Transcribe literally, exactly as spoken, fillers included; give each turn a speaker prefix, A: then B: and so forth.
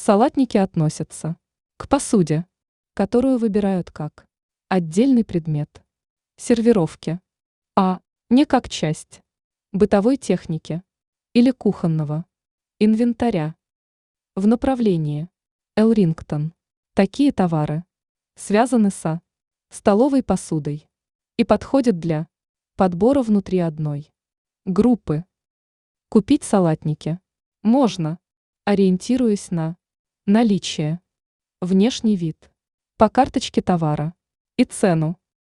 A: Салатники относятся к посуде, которую выбирают как отдельный предмет, сервировке, а не как часть бытовой техники или кухонного инвентаря. В направлении Элрингтон такие товары связаны со столовой посудой и подходят для подбора внутри одной группы. Купить салатники можно, ориентируясь на наличие, внешний вид, по карточке товара и цену.